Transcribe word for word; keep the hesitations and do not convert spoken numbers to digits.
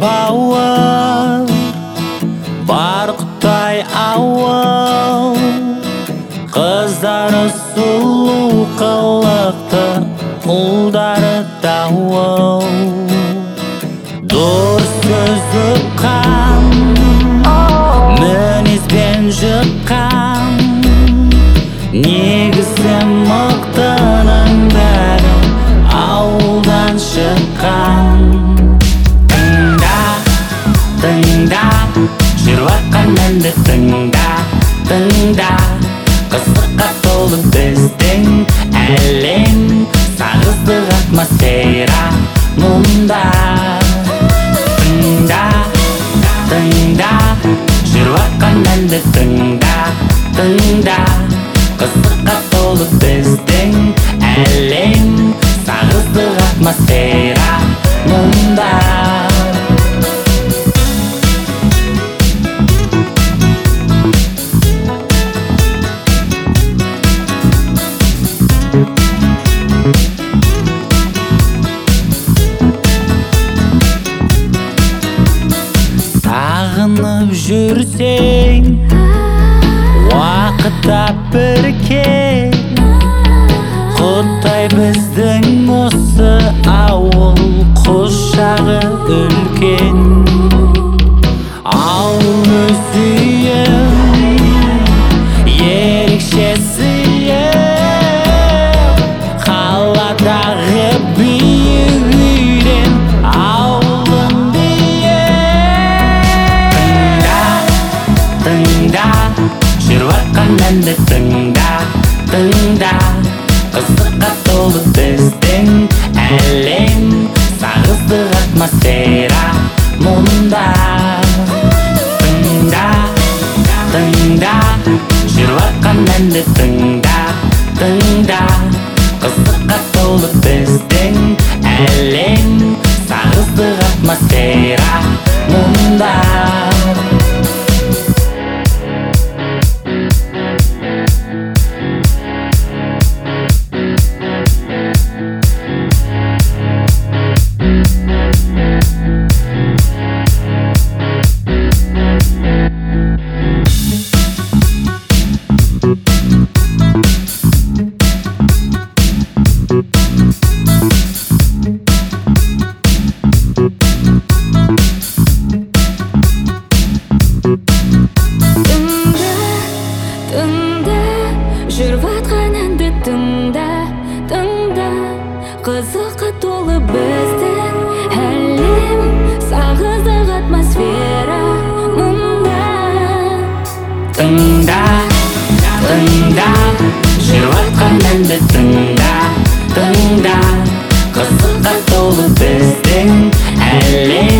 бауыр барқытай ауыл, қыздары сұлу қылықты, ұлдары дауыл. Дұрыс сөзі қан, мінезбен жыққан, негізі мықтының бәрі ауылдан шыққан. Тыңда, тыңда, жүрватқан әнді тыңда, тыңда, қызыққа толы біздің әлем, сағыздық атмосфера мұнда. Тыңда, тыңда, жүрватқан әнді тыңда, тыңда, қызыққа толы біздің әлем, сағыздық атмосфера мұнда. Сағынып жүрсең, уақытта бірге, құттай біздің осы ауыл, құшағы үлкен. Ауыл өзім, ерекше сыйым, қаладағы биік үйден ауылым биік. Тыңда, жүрватқан әнді тыңда, тыңда, қызыққа толы біздің әлем, сағыздық атмосфера мұнда. Тыңда, тыңда, жүрватқан әнді тыңда, тыңда, қызыққа толы біздің әлем, сағыздық атмосфера мұнда. Жүрватқан әнді тыңда, тыңда, қызыққа толы біздің әлем, сағыздық атмосфера мұнда. Тыңда, тыңда, жүрватқан әнді тыңда, тыңда, қызыққа толы біздің әлем,